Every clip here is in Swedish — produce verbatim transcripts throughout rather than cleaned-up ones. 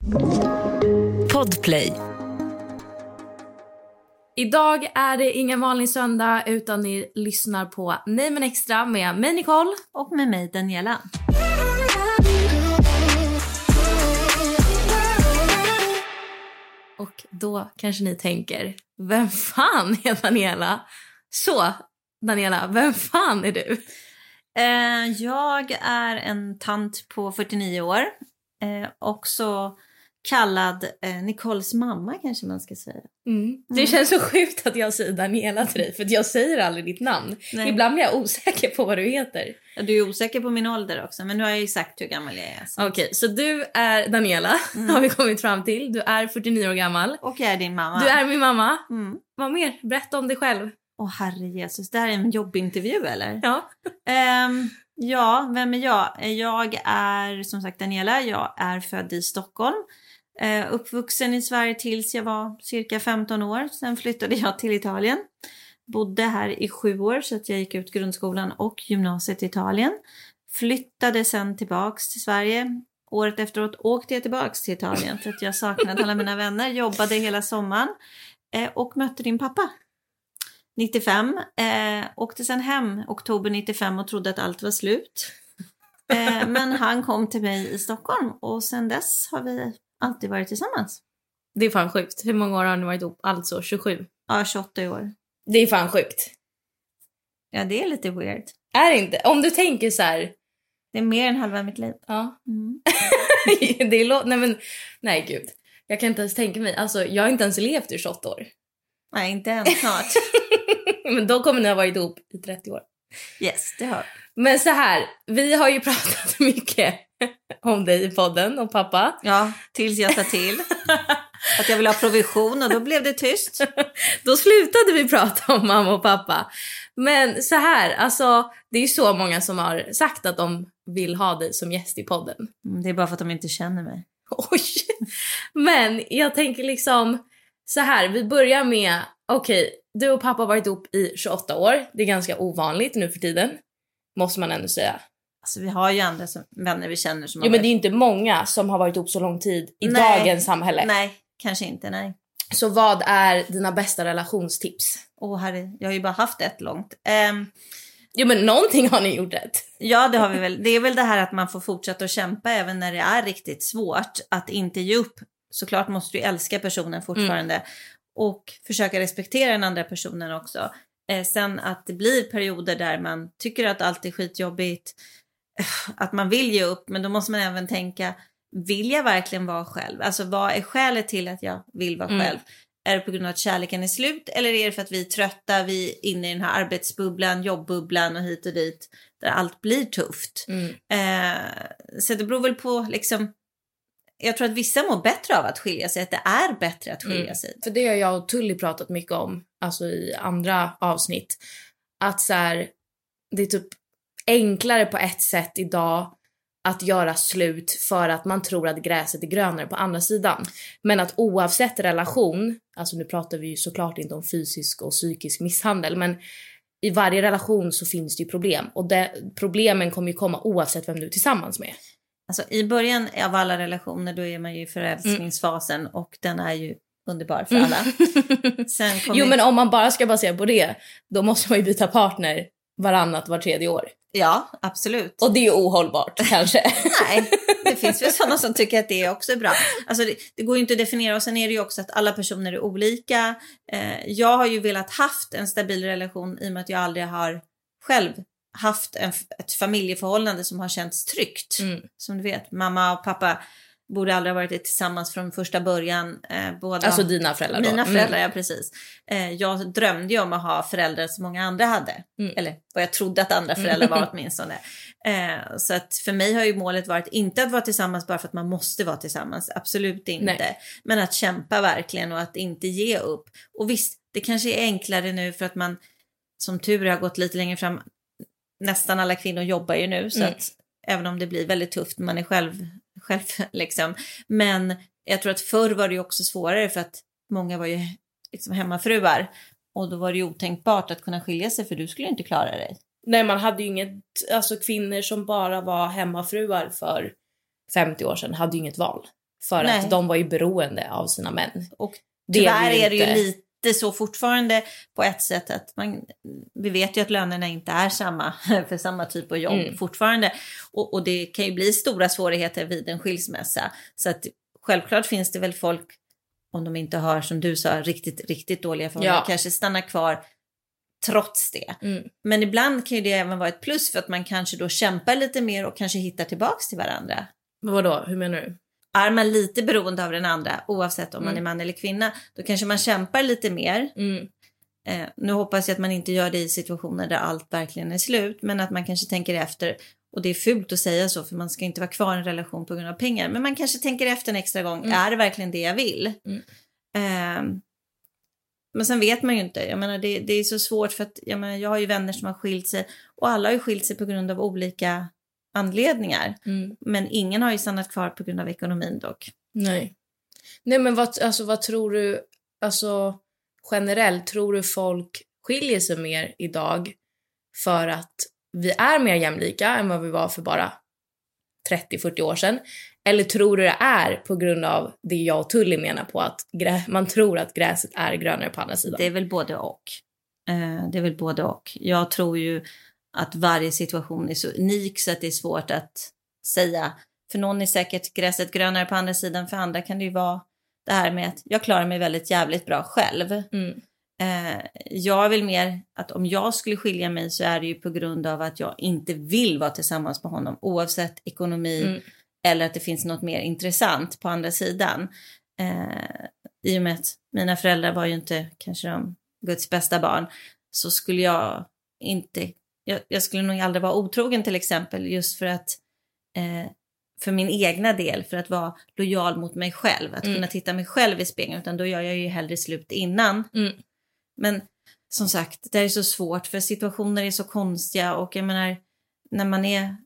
Podplay. Idag är det ingen vanlig söndag utan ni lyssnar på Nej men extra med mig Nicole och med mig Daniela. Och då kanske ni tänker, vem fan är Daniela? Så Daniela, vem fan är du? Eh, jag är en tant på fyrtionio år. Eh, också kallad eh, Nicoles mamma kanske man ska säga. Mm. Det mm. känns så sjukt att jag säger Daniela till dig. För jag säger aldrig ditt namn. Nej. Ibland blir jag osäker på vad du heter. Du är osäker på min ålder också. Men nu har jag ju sagt hur gammal jag är. Okej, okay, så du är Daniela. Mm. Har vi kommit fram till. Du är fyrtionio år gammal. Och jag är din mamma. Du är min mamma. Mm. Vad mer? Berätta om dig själv. Åh herre Jesus, det här är en jobbintervju eller? Ja. um, ja, vem är jag? Jag är som sagt Daniela. Jag är född i Stockholm. Uh, uppvuxen i Sverige tills jag var cirka femton år. Sen flyttade jag till Italien. Bodde här i sju år så att jag gick ut grundskolan och gymnasiet i Italien. Flyttade sen tillbaks till Sverige. Året efteråt åkte jag tillbaks till Italien för att jag saknade alla mina vänner. Jobbade hela sommaren uh, och mötte din pappa. nittiofem. Eh, åkte sen hem oktober nittiofem och trodde att allt var slut. Eh, men han kom till mig i Stockholm och sen dess har vi alltid varit tillsammans. Det är fan sjukt. Hur många år har ni varit ihop? Alltså tjugosju? Ja, tjugoåtta år. Det är fan sjukt. Ja, det är lite weird. Är det inte? Om du tänker så här... Det är mer än halva mitt liv. Ja. Mm. det är lo- nej men, nej gud. Jag kan inte ens tänka mig. Alltså, jag har inte ens levt i tjugoåtta år. Nej, inte än snart. Men då kommer ni ha varit ihop i trettio år. Yes, det har. Men så här, vi har ju pratat mycket om dig i podden och pappa. Ja, tills jag tar till. Att jag vill ha provision och då blev det tyst. Då slutade vi prata om mamma och pappa. Men så här, alltså det är ju så många som har sagt att de vill ha dig som gäst i podden. Mm, det är bara för att de inte känner mig. Oj. Men jag tänker liksom... Så här, vi börjar med, okej, okay, du och pappa har varit ihop i tjugoåtta år. Det är ganska ovanligt nu för tiden, måste man ändå säga. Alltså vi har ju andra som, vänner vi känner som Jo, har men varit... det är inte många som har varit ihop så lång tid i nej. dagens samhälle. Nej, kanske inte, nej. Så vad är dina bästa relationstips? Åh oh, herre, jag har ju bara haft ett långt. Um... Jo, men någonting har ni gjort rätt. Ja, det har vi väl. Det är väl det här att man får fortsätta att kämpa även när det är riktigt svårt. Att inte ge upp. Såklart måste du älska personen fortfarande. Mm. Och försöka respektera den andra personen också. Eh, sen att det blir perioder där man tycker att allt är skitjobbigt. Att man vill ge upp. Men då måste man även tänka. Vill jag verkligen vara själv? Alltså vad är skälet till att jag vill vara mm. själv? Är det på grund av att kärleken är slut? Eller är det för att vi är trötta? Vi är inne i den här arbetsbubblan, jobbbubblan och hit och dit. Där allt blir tufft. Mm. Eh, så det beror väl på liksom... Jag tror att vissa mår bättre av att skilja sig. Att det är bättre att skilja mm. sig. För det har jag och Tully pratat mycket om. Alltså i andra avsnitt. Att så här, det är typ enklare på ett sätt idag. Att göra slut för att man tror att gräset är grönare på andra sidan. Men att oavsett relation. Alltså nu pratar vi ju såklart inte om fysisk och psykisk misshandel. Men i varje relation så finns det ju problem. Och det, problemen kommer ju komma oavsett vem du är tillsammans med. Alltså i början av alla relationer då är man ju i förälskningsfasen mm. och den är ju underbar för alla. Mm. Sen jo men om man bara ska basera på det, då måste man ju byta partner varannat var tredje år. Ja, absolut. Och det är ju ohållbart kanske. Nej, det finns väl sådana som tycker att det är också bra. Alltså det, det går ju inte att definiera och sen är det ju också att alla personer är olika. Eh, jag har ju velat haft en stabil relation i och med att jag aldrig har själv haft en, ett familjeförhållande som har känts tryggt. Mm. Som du vet, mamma och pappa borde aldrig ha varit tillsammans från första början. Eh, båda, alltså dina föräldrar då? Mina föräldrar, mm. ja precis. Eh, jag drömde ju om att ha föräldrar som många andra hade. Mm. Eller vad jag trodde att andra föräldrar var åtminstone. Eh, så att för mig har ju målet varit inte att vara tillsammans bara för att man måste vara tillsammans. Absolut inte. Nej. Men att kämpa verkligen och att inte ge upp. Och visst, det kanske är enklare nu för att man som tur har gått lite längre fram. Nästan alla kvinnor jobbar ju nu så mm. att även om det blir väldigt tufft, man är själv, själv liksom. Men jag tror att förr var det ju också svårare för att många var ju liksom hemmafruar och då var det ju otänkbart att kunna skilja sig för du skulle inte klara dig. Nej, man hade ju inget, alltså kvinnor som bara var hemmafruar för femtio år sedan hade ju inget val. För Nej. att de var ju beroende av sina män. Och Det tyvärr är är det det ju ju lite så fortfarande på ett sätt att man, vi vet ju att lönerna inte är samma för samma typ av jobb Mm. fortfarande. Och, och det kan ju bli stora svårigheter vid en skilsmässa. Så att självklart finns det väl folk, om de inte har, som du sa, riktigt, riktigt dåliga förhållanden, Ja. kanske stannar kvar trots det. Mm. Men ibland kan ju det även vara ett plus för att man kanske då kämpar lite mer och kanske hittar tillbaks till varandra. Men vadå, hur menar du? Är man lite beroende av den andra, oavsett om man Mm. är man eller kvinna, då kanske man kämpar lite mer. Mm. Eh, nu hoppas jag att man inte gör det i situationer där allt verkligen är slut, men att man kanske tänker efter, och det är fult att säga så för man ska inte vara kvar i en relation på grund av pengar, men man kanske tänker efter en extra gång, Mm. är det verkligen det jag vill? Mm. Eh, men sen vet man ju inte, jag menar det, det är så svårt för att jag, menar, jag har ju vänner som har skilt sig och alla har ju skilt sig på grund av olika anledningar, Mm. men ingen har ju stannat kvar på grund av ekonomin dock. Nej. Nej men vad, alltså, vad tror du, alltså generellt, tror du folk skiljer sig mer idag för att vi är mer jämlika än vad vi var för bara trettio fyrtio år sedan? Eller tror du det är på grund av det jag och Tully menar på att grä- man tror att gräset är grönare på andra sidan? Det är väl både och. Eh, det är väl både och. Jag tror ju att varje situation är så unik så att det är svårt att säga. För någon är säkert gräset grönare på andra sidan, för andra kan det ju vara det här med att jag klarar mig väldigt jävligt bra själv. Mm. Eh, jag vill mer att om jag skulle skilja mig så är det ju på grund av att jag inte vill vara tillsammans med honom, oavsett ekonomi Mm. eller att det finns något mer intressant på andra sidan. Eh, I och med att mina föräldrar var ju inte kanske de Guds bästa barn, så skulle jag inte, jag, jag skulle nog aldrig vara otrogen till exempel, just för att eh, för min egna del, för att vara lojal mot mig själv, att Mm. kunna titta mig själv i spegeln, utan då gör jag ju hellre slut innan. Mm. Men som sagt, det är så svårt för situationer är så konstiga, och jag menar, när man är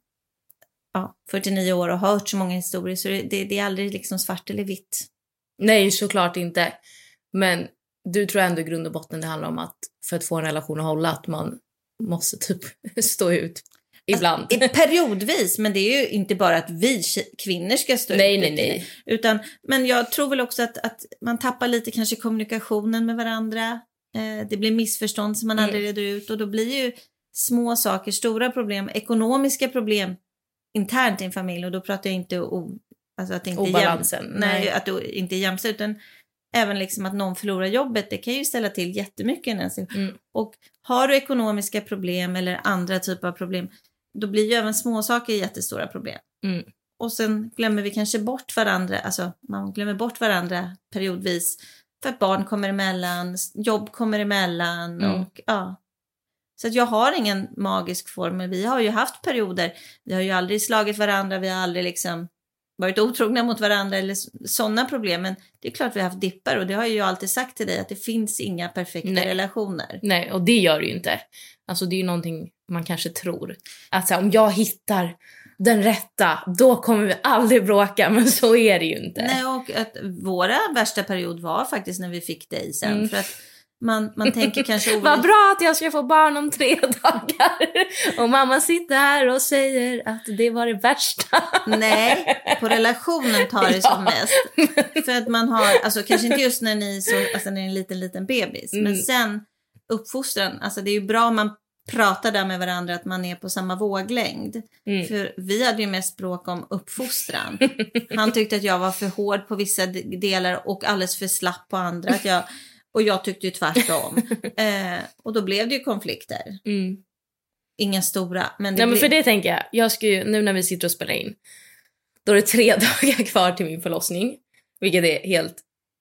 ja, fyrtionio år och har hört så många historier, så det, det, det är aldrig liksom svart eller vitt. Nej, såklart inte. Men du tror ändå i grund och botten det handlar om att för att få en relation att hålla, att man måste typ stå ut ibland. Alltså, periodvis, men det är ju inte bara att vi kvinnor ska stå Nej, ut. nej, nej. Utan, men jag tror väl också att, att man tappar lite kanske kommunikationen med varandra. Eh, det blir missförstånd som man Mm. aldrig reder ut, och då blir ju små saker, stora problem, ekonomiska problem internt i en familj, och då pratar jag inte om alltså att det inte Obalansen, är jäm, nej, nej. att det inte är jämställt, utan även liksom att någon förlorar jobbet, det kan ju ställa till jättemycket. Mm. Och har du ekonomiska problem eller andra typer av problem, då blir ju även små saker jättestora problem. Mm. Och sen glömmer vi kanske bort varandra, alltså man glömmer bort varandra periodvis, för att barn kommer emellan, jobb kommer emellan, Mm. och ja. Så att jag har ingen magisk formel. Vi har ju haft perioder, vi har ju aldrig slagit varandra, vi har aldrig liksom varit otrogna mot varandra eller sådana problem. Men det är klart vi har haft dippar, och det har jag ju alltid sagt till dig, att det finns inga perfekta Nej. relationer. Nej, och det gör det ju inte. Alltså det är ju någonting man kanske tror. Att så här, om jag hittar den rätta, då kommer vi aldrig bråka. Men så är det ju inte. Nej, och att våra värsta period var faktiskt när vi fick dig sen. Mm. För att man, man tänker kanske... Vad bra att jag ska få barn om tre dagar. Och mamma sitter här och säger att det var det värsta. Nej, på relationen tar det Ja. som mest. För att man har, alltså kanske inte just när ni så, alltså när ni är en liten, liten bebis. Mm. Men sen uppfostran, alltså det är ju bra om man pratar där med varandra, att man är på samma våglängd. Mm. För vi hade ju mest bråk om uppfostran. Han tyckte att jag var för hård på vissa d- delar och alldeles för slapp på andra. Att jag, och jag tyckte ju tvärtom. eh, och då blev det ju konflikter. Mm. Inga stora. Men det Nej, men blev... för det tänker jag. Jag ska ju, nu när vi sitter och spelar in, då är det tre dagar kvar till min förlossning. Vilket är helt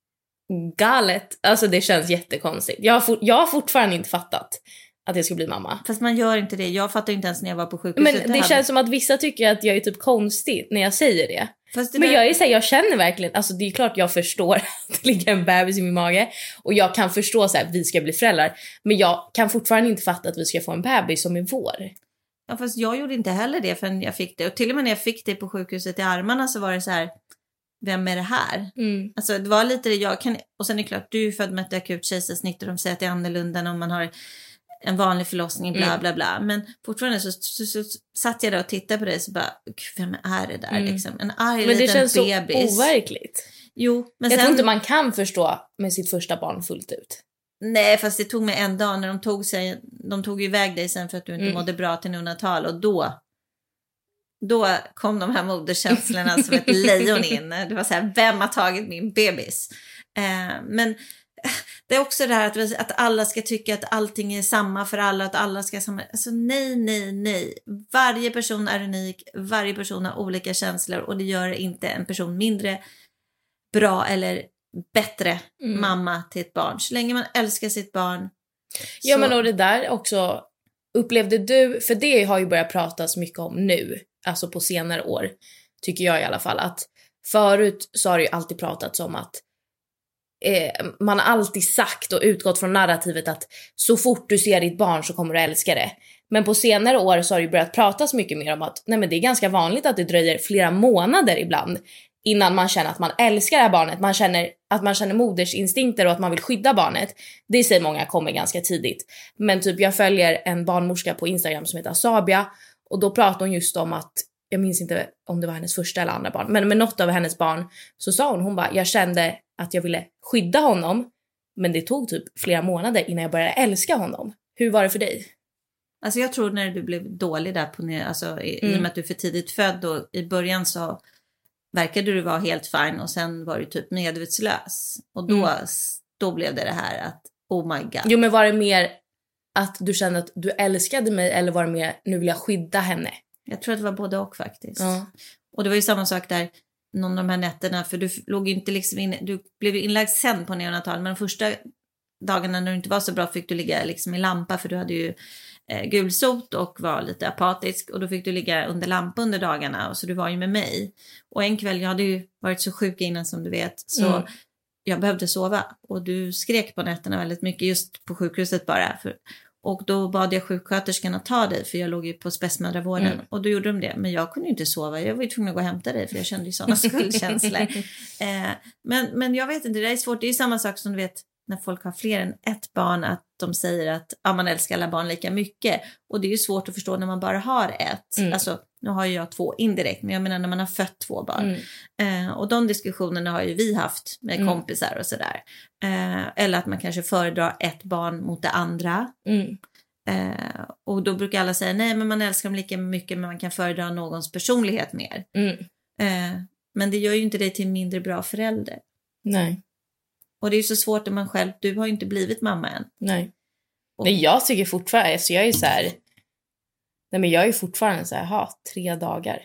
galet. Alltså det känns jättekonstigt. Jag har, for, jag har fortfarande inte fattat att jag ska bli mamma. Fast man gör inte det. Jag fattar inte ens när jag var på sjukhuset. Men det hade- känns som att vissa tycker att jag är typ konstig när jag säger det. Fast det Men där... jag är så här, jag känner verkligen, alltså det är klart jag förstår att det ligger en bebis i min mage. Och jag kan förstå så här, vi ska bli föräldrar. Men jag kan fortfarande inte fatta att vi ska få en bebis som är vår. Ja, fast jag gjorde inte heller det förrän jag fick det. Och till och med när jag fick det på sjukhuset i armarna så var det så här, vem är det här? Mm. Alltså det var lite det jag kan, och sen är det klart, du är född med ett akut kejsarsnitt och de säger att det är annorlunda när man har en vanlig förlossning, bla Mm. bla bla. Men fortfarande så, så, så, så satt jag där och tittade på dig så bara, gud, vem är det där Mm. liksom? En arg Men det liten känns bebis. så overkligt. Jo, men Jag sen... tror inte man kan förstå med sitt första barn fullt ut. Nej, fast det tog mig en dag när de tog sig, de tog ju iväg dig sen för att du inte Mm. mådde bra till neonatal, och då då kom de här moderskänslorna som ett lejon in. Det var så här, vem har tagit min bebis? Eh, men det är också det här att, att alla ska tycka att allting är samma för alla, att alla ska samma. Alltså nej, nej, nej. Varje person är unik, varje person har olika känslor, och det gör inte en person mindre bra eller bättre Mm. mamma till ett barn. Så länge man älskar sitt barn. Ja, så... men och det där också, upplevde du, för det har ju börjat pratas mycket om nu, alltså på senare år, tycker jag i alla fall, att förut så har det ju alltid pratats om att eh, man har alltid sagt och utgått från narrativet att så fort du ser ditt barn så kommer du älska det. Men på senare år så har det ju börjat pratas mycket mer om att nej, men det är ganska vanligt att det dröjer flera månader ibland innan man känner att man älskar det här barnet. Man känner att man känner modersinstinkter och att man vill skydda barnet. Det säger många kommer ganska tidigt. Men typ jag följer en barnmorska på Instagram som heter Sabia, och då pratar hon just om att, jag minns inte om det var hennes första eller andra barn, men med något av hennes barn så sa hon, hon bara, jag kände att jag ville skydda honom, men det tog typ flera månader innan jag började älska honom. Hur var det för dig? Alltså jag tror när du blev dålig där på, alltså i, Mm. i och med att du är för tidigt född, och i början så verkade du vara helt fine, och sen var du typ medvetslös. Och då, Mm. då blev det det här att, oh my god. Jo, men var det mer att du kände att du älskade mig, eller var det mer, nu vill jag skydda henne? Jag tror att det var både och faktiskt. Ja. Och det var ju samma sak där, någon av de här nätterna, för du låg ju inte liksom in, du blev ju inlagd sen på neonatal, men de första dagarna när du inte var så bra fick du ligga liksom i lampa, för du hade ju eh, gulsot och var lite apatisk, och då fick du ligga under lampa under dagarna, och så du var ju med mig. Och en kväll, jag hade ju varit så sjuk innan som du vet, så Mm. jag behövde sova, och du skrek på nätterna väldigt mycket just på sjukhuset bara, för, och då bad jag sjuksköterskan att ta dig, för jag låg ju på spetsmödravården, Mm. och då gjorde de det, men jag kunde ju inte sova, jag var ju tvungen att gå och hämta dig, för jag kände ju sådana skuldkänslor. eh, men, men jag vet inte, det är svårt, det är ju samma sak som du vet när folk har fler än ett barn, att de säger att ja, man älskar alla barn lika mycket, och det är ju svårt att förstå när man bara har ett. Mm. Alltså, nu har ju jag två indirekt, men jag menar när man har fött två barn. Mm. Eh, och de diskussionerna har ju vi haft med Mm. kompisar och sådär. Eh, eller att man kanske föredrar ett barn mot det andra. Mm. Eh, och då brukar alla säga, nej men man älskar dem lika mycket, men man kan föredra någons personlighet mer. Mm. Eh, men det gör ju inte dig till en mindre bra förälder. Nej, Och det är ju så svårt när man själv, du har ju inte blivit mamma än. nej. Och- Nej, jag tycker fortfarande, alltså jag är ju så här, nej men jag är ju fortfarande så här, ha, tre dagar.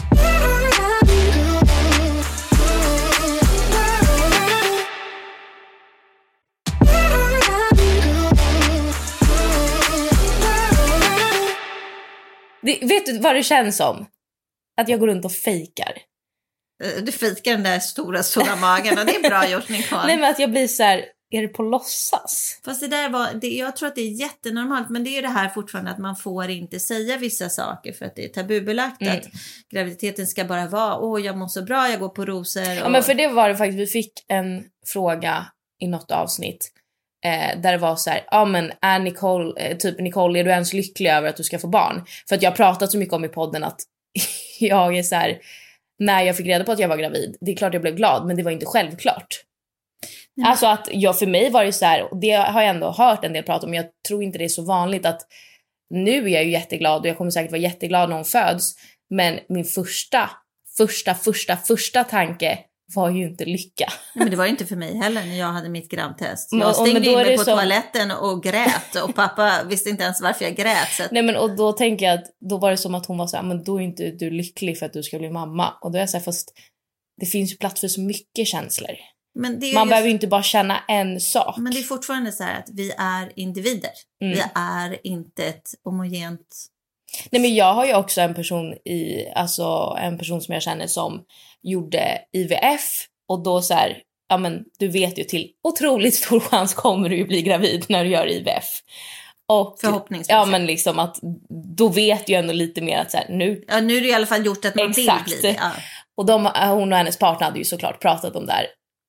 Det, vet du vad det känns som? Att jag går runt och fejkar. Eh, Du fikar den där stora, stora magen, och det är bra gjort, Nicole. Nej, men att jag blir så här, är det på låtsas? Fast det där var, det, jag tror att det är jättenormalt, men det är ju det här fortfarande att man får inte säga vissa saker för att det är tabubelagt, Mm. att graviditeten ska bara vara, åh jag mår så bra, jag går på rosor. Och... Ja, men för det var det faktiskt, vi fick en fråga i något avsnitt eh, där det var så här, ja men är Nicole, eh, typ Nicole, är du ens lycklig över att du ska få barn? För att jag har pratat så mycket om i podden att jag är så här, när jag fick reda på att jag var gravid, det är klart jag blev glad, men det var inte självklart. Nej. Alltså att jag, för mig var det så här, och det har jag ändå hört en del prata om, men jag tror inte det är så vanligt, att nu är jag ju jätteglad och jag kommer säkert vara jätteglad när hon föds, men min första, första, första, första tanke var ju inte lycka. Nej, men det var ju inte för mig heller när jag hade mitt grabbtest. Men- Jag och- stängde men då in är mig det på så- toaletten och grät, och pappa visste inte ens varför jag grät. Så att... Nej, men och då tänker jag att då var det som att hon var så här, men då är inte du lycklig för att du ska bli mamma. Och då är jag så här, fast det finns ju plats för så mycket känslor. Men det är Man just... behöver ju inte bara känna en sak. Men det är fortfarande så här att vi är individer. Mm. Vi är inte ett homogent... Nej, men jag har ju också en person i, alltså en person som jag känner som gjorde I V F, och då så här, ja men du vet ju, till otroligt stor chans kommer du ju bli gravid när du gör I V F. Och Förhoppningsvis. ja, men liksom att då vet ju ändå lite mer att så här, nu. Ja, nu är det i alla fall gjort att man Exakt. vill bli det. Ja. Och de, hon och hennes partner hade ju såklart pratat om det här.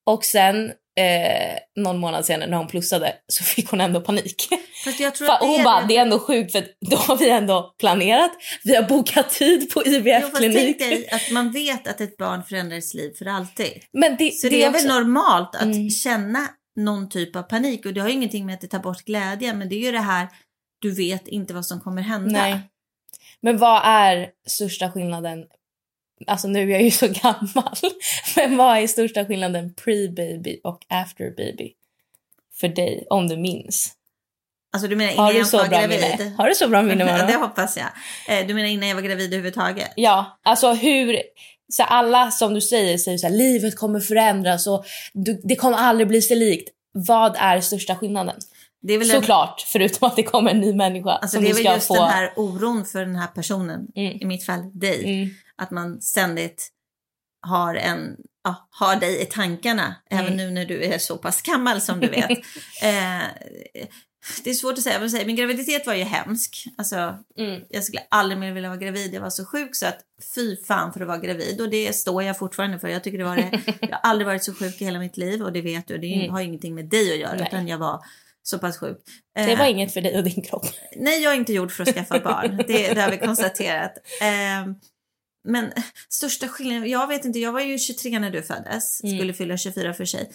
Och sen eh, någon månad senare när hon plussade så fick hon ändå panik. Fast jag tror För att det hon är bara, det. det är ändå sjukt för då har vi ändå planerat. Vi har bokat tid på I V F-klinik. Jo, fast tänk dig att man vet att ett barn förändrar sitt liv för alltid. Men det, Så det, det är också... väl normalt att Mm. känna någon typ av panik. Och det har ju ingenting med att det tar bort glädjen. Men det är ju det här, du vet inte vad som kommer hända. Nej. Men vad är största skillnaden? Alltså nu är jag ju så gammal. Men vad är största skillnaden pre-baby och after-baby? För dig, om du minns. Alltså du menar innan Har du jag så var bra gravid? minne? Har du så bra minne med Det det? hoppas jag. Eh, Du menar innan jag var gravid överhuvudtaget? Ja, alltså hur... Så alla som du säger säger så här, livet kommer förändras och du, det kommer aldrig bli så likt. Vad är största skillnaden? Det är väl Såklart, en... förutom att det kommer en ny människa. Alltså som det är du väl ska just få... den här oron för den här personen. Mm. I mitt fall dig. Mm. Att man ständigt har en ja, har dig i tankarna. Mm. Även nu när du är så pass gammal som du vet. eh, det är svårt att säga. Jag vill säga. Min graviditet var ju hemsk. Alltså, Mm. jag skulle aldrig mer vilja vara gravid. Jag var så sjuk så att fy fan för att vara gravid. Och det står jag fortfarande för. Jag tycker det var det. Jag har aldrig varit så sjuk i hela mitt liv. Och det vet du. Det Mm. har ingenting med dig att göra. Nej. Utan jag var så pass sjuk. Det var inget för dig och din kropp. Nej, jag är inte gjord för att skaffa barn. Det, det har vi konstaterat. Eh, men största skillnaden, jag vet inte, jag var ju tjugotre när du föddes. Mm. Skulle fylla tjugofyra för sig.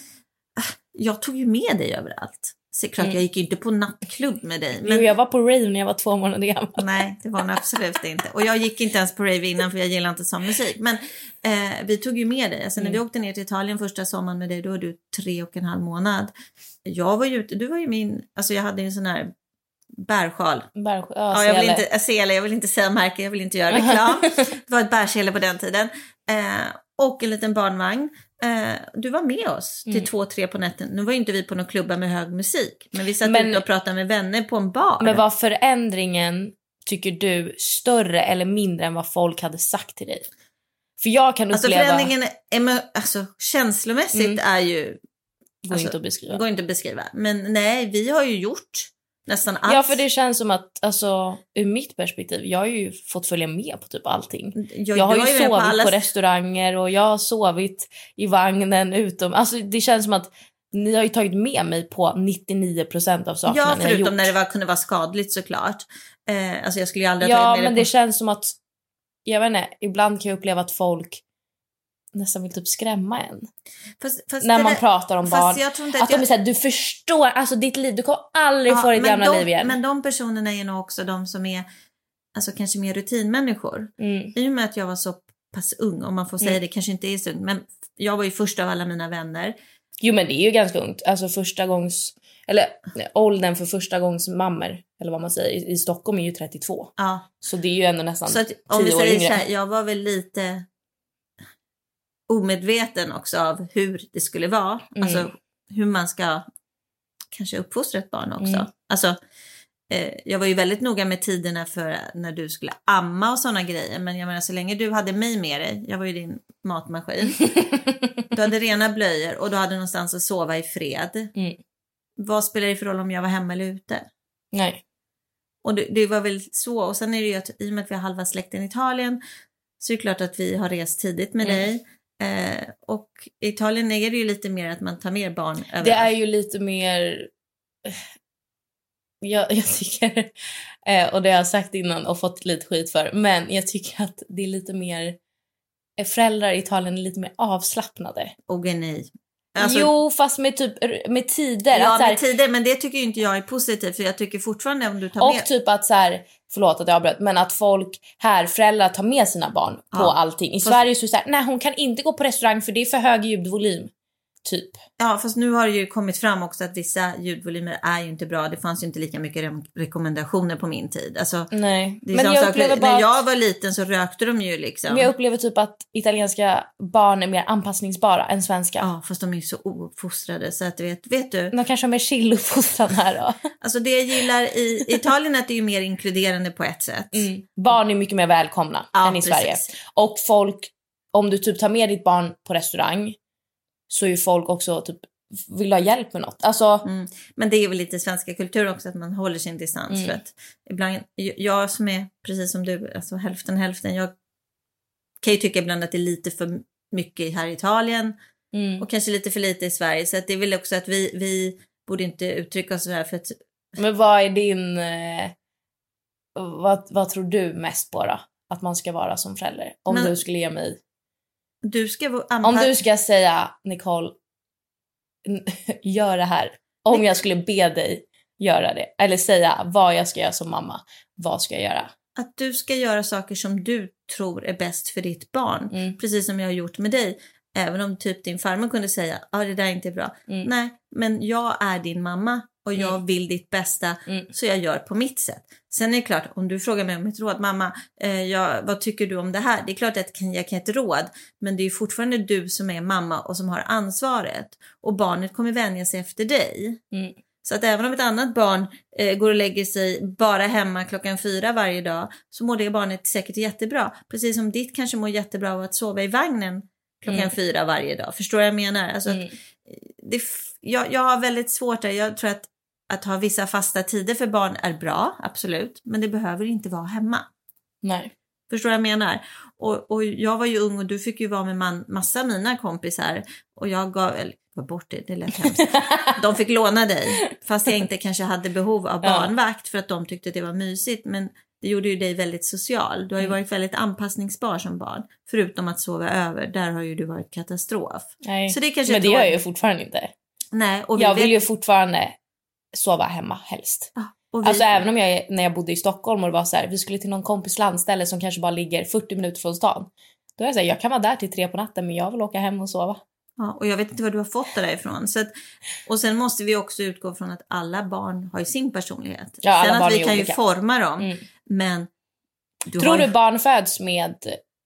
Jag tog ju med dig överallt. Så klart, Mm. jag gick ju inte på nattklubb med dig. Men... Jo, jag var på rave när jag var två månader gammal. Nej, det var hon absolut inte. Och jag gick inte ens på rave innan för jag gillar inte sån musik. Men eh, vi tog ju med dig. Alltså när Mm. vi åkte ner till Italien första sommaren med dig, då var du tre och en halv månad. Jag var ju ute, du var ju min, alltså jag hade en sån här bärsjal. Bär, ja, Ja, jag vill sele. inte, sele, jag vill inte säga märke, jag vill inte göra reklam. Det var ett bärsele på den tiden. Eh, och en liten barnvagn. Eh, du var med oss till Mm. två, tre på natten. Nu var ju inte vi på någon klubba med hög musik. Men vi satt Men- ute och pratade med vänner på en bar. Men var förändringen, tycker du, större eller mindre än vad folk hade sagt till dig? För jag kan Alltså uppleva... förändringen är, alltså, känslomässigt Mm. är ju... går alltså, inte att beskriva. går inte att beskriva. Men nej, vi har ju gjort nästan allt. Ja, för det känns som att, alltså, ur mitt perspektiv, jag har ju fått följa med på typ allting. jag, Jag har du ju var med sovit på, alla- restauranger och jag har sovit i vagnen utom. Alltså det känns som att ni har ju tagit med mig på nittionio procent av sakerna Ja, ni har gjort. förutom när det var, kunde vara skadligt såklart. Eh, alltså jag skulle ju aldrig ha Ja, tagit med men det det på... känns som att, jag vet inte, ibland kan jag uppleva att folk nästan vill typ skrämma en. Fast, fast När det man där- pratar om fast barn. jag tror inte Att att de jag... är såhär, du förstår, alltså ditt liv, du kommer aldrig Ja, få ditt men gamla de, liv igen. Men de personerna är nog också de som är alltså kanske mer rutinmänniskor. Mm. I och med att jag var så pass ung, om man får säga Mm. det, kanske inte är så ung, men jag var ju först av alla mina vänner. Jo, men det är ju ganska ungt. Alltså första gångs, eller nej, åldern för första gångs mammor, eller vad man säger, i, i Stockholm är ju trettiotvå. Ja. Så det är ju ändå nästan Så att, om vi tio år säger yngre. så här, jag var väl lite omedveten också av hur det skulle vara. Mm. Alltså hur man ska kanske uppfostra ett barn också. Mm. Alltså, eh, jag var ju väldigt noga med tiderna för när du skulle amma och sådana grejer. Men jag menar, så länge du hade mig med dig, jag var ju din matmaskin. Du hade rena blöjor och du hade någonstans att sova i fred. Mm. Vad spelar det för roll om jag var hemma eller ute? Nej. Och det, det var väl så. Och sen är det ju att i och med att vi har halva släkten i Italien så är det klart att vi har rest tidigt med Mm. dig. Eh, och i Italien är det ju lite mer att man tar med barn överallt. Det är ju lite mer... Jag, jag tycker, eh, och det har jag sagt innan och fått lite skit för, men jag tycker att det är lite mer... Föräldrar i Italien är lite mer avslappnade. Och nej. Alltså, Jo, fast med typ med tider. ja, att så här, med tider, men det tycker ju inte jag är positivt. För jag tycker fortfarande om du tar och med... typ att så här, förlåt att jag avbröt, men att folk här, föräldrar tar med sina barn på Ja. allting. I Fast- Sverige så är det så här, nej hon kan inte gå på restaurang för det är för hög ljudvolym. Typ. Ja, fast nu har det ju kommit fram också att vissa ljudvolymer är ju inte bra. Det fanns ju inte lika mycket re- rekommendationer på min tid. Alltså, Nej. det är Men samma jag sak. upplever bara När att, jag var liten så rökte de ju liksom. men jag upplever typ att italienska barn är mer anpassningsbara än svenska. Ja, fast de är ju så ouppfostrade så att vet, vet du. De kanske har mer chilluppfostran här då. Alltså det jag gillar i Italien är att det är mer inkluderande på ett sätt. Mm. Barn är mycket mer välkomna Ja, än i precis. Sverige. Och folk, om du typ tar med ditt barn på restaurang så är ju folk också typ vill ha hjälp med något. Alltså, Mm. Men det är väl lite svenska kultur också att man håller sin distans. Mm. För att ibland, jag som är precis som du, alltså hälften hälften, jag kan ju tycka ibland att det är lite för mycket här i Italien. Mm. Och kanske lite för lite i Sverige. Så att det är väl också att vi, vi borde inte uttrycka oss så här för att... Men vad är din... Eh, vad, vad tror du mest på då? Att man ska vara som förälder? Om Men, du skulle ge mig... Du ska vara anpass- anpass- Om du ska säga, Nicole, gör det här. Om Nej. jag skulle be dig göra det. Eller säga vad jag ska göra som mamma. Vad ska jag göra? Att du ska göra saker som du tror är bäst för ditt barn. Mm. Precis som jag har gjort med dig. Även om typ din farmor kunde säga, ja ah, det där är inte bra. Mm. Nej, men jag är din mamma och jag Mm. vill ditt bästa. Mm. Så jag gör på mitt sätt. Sen är det klart, om du frågar mig om ett råd, mamma, eh, jag, vad tycker du om det här? Det är klart att jag kan, jag kan ett råd. Men det är fortfarande du som är mamma och som har ansvaret. Och barnet kommer vänja sig efter dig. Mm. Så att även om ett annat barn eh, går och lägger sig bara hemma klockan fyra varje dag, så mår det barnet säkert jättebra. Precis som ditt kanske mår jättebra av att sova i vagnen klockan Mm. fyra varje dag. Förstår du vad jag menar? Alltså, Mm. att, det, jag, jag har väldigt svårt där. Jag tror att, att ha vissa fasta tider för barn är bra, absolut. Men det behöver inte vara hemma. Nej. Förstår du vad jag menar? Och, och jag var ju ung och du fick ju vara med man, massa av mina kompisar. Och jag gav, eller var bort det, det lät hemskt. De fick låna dig. Fast jag inte kanske hade behov av barnvakt för att de tyckte att det var mysigt. Men det gjorde ju dig väldigt social. Du har ju Mm. varit väldigt anpassningsbar som barn. Förutom att sova över. Där har ju du varit katastrof. Nej. Så det kanske Men det ett gör råd. jag ju fortfarande inte. Nej, och vi Jag vet... vill ju fortfarande sova hemma helst. Ja, och vi... Alltså även om jag, när jag bodde i Stockholm och det var så här, vi skulle till någon kompis landställe som kanske bara ligger fyrtio minuter från stan. Då är jag så här, jag kan vara där till tre på natten men jag vill åka hem och sova. Ja, och jag vet inte vad du har fått det därifrån. Så att, och sen måste vi också utgå från att alla barn har ju sin personlighet. Ja, alla sen barn att vi är kan olika. ju forma dem. Mm. Men du Tror har du ju barn föds med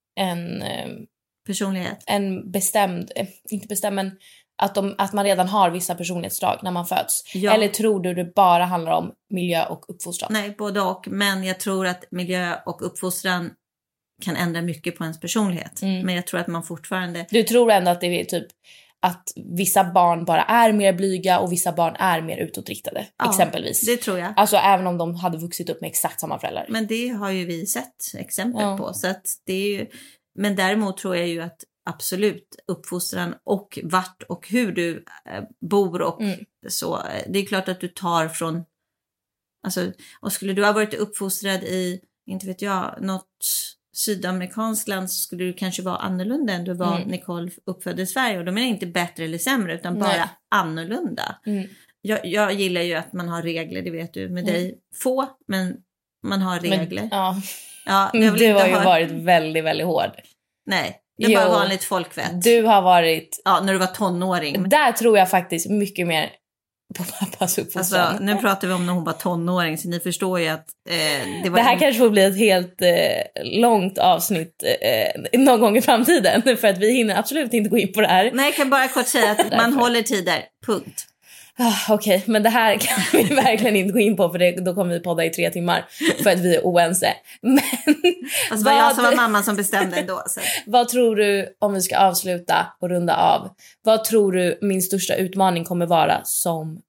en, eh, personlighet. en bestämd, eh, inte bestämd men att, de, att man redan har vissa personlighetsdrag när man föds? Ja. Eller tror du det bara handlar om miljö och uppfostran? Nej, både och. Men jag tror att miljö och uppfostran kan ändra mycket på ens personlighet. Mm. Men jag tror att man fortfarande... Du tror ändå att det är typ att vissa barn bara är mer blyga och vissa barn är mer utåtriktade, Ja, exempelvis. Det tror jag. Alltså även om de hade vuxit upp med exakt samma föräldrar. Men det har ju vi sett exempel Ja. på. Så att det är ju... Men däremot tror jag ju att absolut uppfostran och vart och hur du eh, bor och Mm. så. Det är klart att du tar från... Alltså, och skulle du ha varit uppfostrad i, inte vet jag, något sydamerikanskt land, så skulle du kanske vara annorlunda än du var Mm. Nicole uppfödd i Sverige. Och de är inte bättre eller sämre utan bara Nej. annorlunda. Mm. Jag, jag gillar ju att man har regler, det vet du. Med Mm. dig få, men man har regler. Men, ja. Ja, jag vill Du inte har ju ha... varit väldigt, väldigt hård. Nej, jag är Jo. bara vanligt folkvett. Du har varit... Ja, när du var tonåring. Där tror jag faktiskt mycket mer på pappas uppfostran. Alltså, nu pratar vi om när hon var tonåring, så ni förstår ju att eh, det var... Det här kanske får bli ett helt eh, långt avsnitt eh, någon gång i framtiden. För att vi hinner absolut inte gå in på det här. Nej, jag kan bara kort säga att man Därför. håller tider. Punkt. Ah, Okej, okay. Men det här kan vi verkligen inte gå in på för det, då kommer vi podda i tre timmar för att vi är oense. Men Alltså, det var jag som var mamma som bestämde ändå. Så. vad tror du, om vi ska avsluta och runda av, vad tror du min största utmaning kommer vara som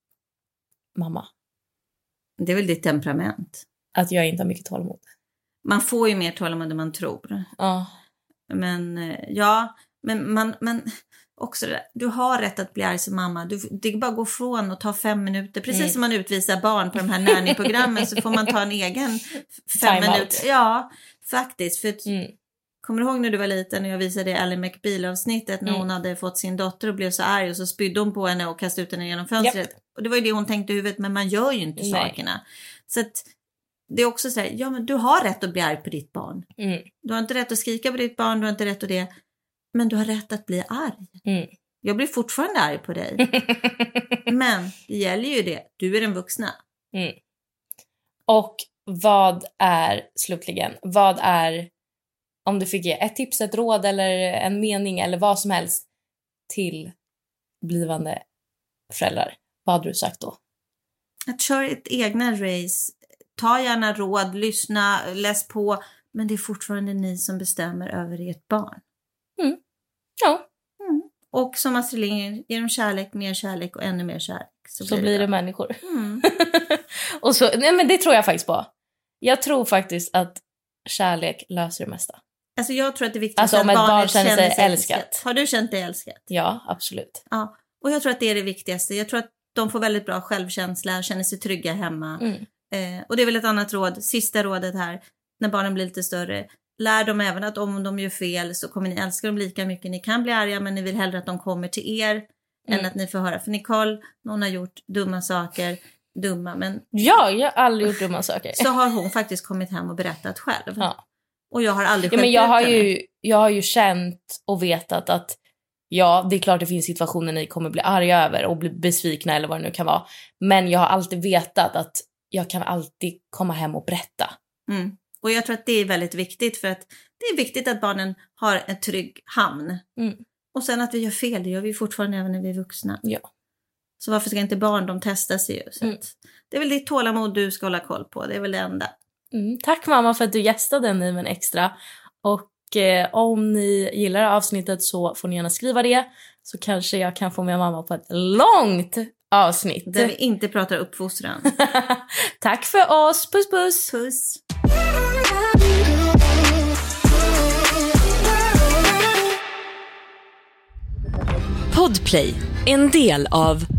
mamma? Det är väl ditt temperament. Att jag inte har mycket tålamod. Man får ju mer tålamod än man tror. Ja. Men eh, ja, men man... men också det där. Du har rätt att bli arg som mamma. Du, det är bara att gå från och ta fem minuter. Precis Mm. som man utvisar barn på de här nanny-programmen, så får man ta en egen fem Time minuter. out. Ja, faktiskt. För att, Mm. kommer du ihåg när du var liten och jag visade Ally McBeal-avsnittet när Mm. hon hade fått sin dotter och blev så arg och så spydde hon på henne och kastade ut henne genom fönstret. Och det var ju det hon tänkte i huvudet, men man gör ju inte Nej. sakerna. Så att det är också så här, ja men du har rätt att bli arg på ditt barn. Mm. Du har inte rätt att skrika på ditt barn, du har inte rätt att det. Men du har rätt att bli arg. Mm. Jag blir fortfarande arg på dig. Men det gäller ju det. Du är den vuxna. Mm. Och vad är, slutligen, vad är, om du fick ge ett tips, ett råd eller en mening eller vad som helst till blivande föräldrar, vad hade du sagt då? Att köra ett egna race. Ta gärna råd, lyssna, läs på. Men det är fortfarande ni som bestämmer över ert barn. Mm. Ja. Mm. Och som Astrid Lindgren, ge dem kärlek, mer kärlek och ännu mer kärlek. Så, så blir det, det människor. Mm. Och så, nej men det tror jag faktiskt på. Jag tror faktiskt att kärlek löser det mesta. Alltså jag tror att det är viktigt alltså, att om ett barnet barn känner sig sig älskat. älskat. Har du känt dig älskat? Ja, absolut. Ja, och jag tror att det är det viktigaste. Jag tror att de får väldigt bra självkänsla, känner sig trygga hemma. Mm. Eh, och det är väl ett annat råd, sista rådet här, när barnen blir lite större. Lär dem även att om de gör fel så kommer ni älska dem lika mycket. Ni kan bli arga, men ni vill hellre att de kommer till er mm. än att ni får höra. För Nicole, någon har gjort dumma saker, dumma, men... Ja, jag har aldrig gjort dumma saker. Så har hon faktiskt kommit hem och berättat själv. Ja. Och jag har aldrig ja, men jag har henne. ju Jag har ju känt och vetat att ja, det är klart det finns situationer ni kommer bli arga över och bli besvikna eller vad det nu kan vara. Men jag har alltid vetat att jag kan alltid komma hem och berätta. Mm. Och jag tror att det är väldigt viktigt, för att det är viktigt att barnen har en trygg hamn. Mm. Och sen att vi gör fel, det gör vi fortfarande även när vi är vuxna. Ja. Så varför ska inte barn, de testar sig ju. Så Mm. att det är väl ditt tålamod du ska hålla koll på, det är väl det enda. Mm, tack mamma för att du gästade Ni Men Extra. Och eh, om ni gillar avsnittet så får ni gärna skriva det. Så kanske jag kan få med mamma på ett långt avsnitt. Där vi inte pratar uppfostran. Tack för oss, puss puss! Puss! Podplay, en del av